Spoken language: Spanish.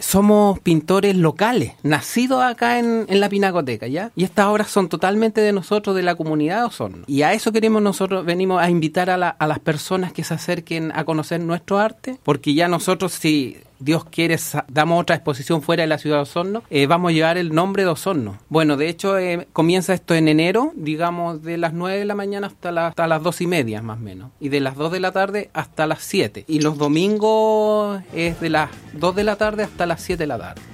Somos pintores locales, nacidos acá en la Pinacoteca, ¿ya? Y estas obras son totalmente de nosotros, de la comunidad de Osorno. Y a eso queremos nosotros, venimos a invitar a las personas que se acerquen a conocer nuestro arte, porque ya nosotros, si Dios quiere, damos otra exposición fuera de la ciudad de Osorno, vamos a llevar el nombre de Osorno. Bueno, de hecho, comienza esto en enero, digamos, de las 9 de la mañana hasta las 2:30, más o menos. Y de las 2 de la tarde hasta las 7. Y los domingos es de las 2 de la tarde hasta las 7 de la tarde.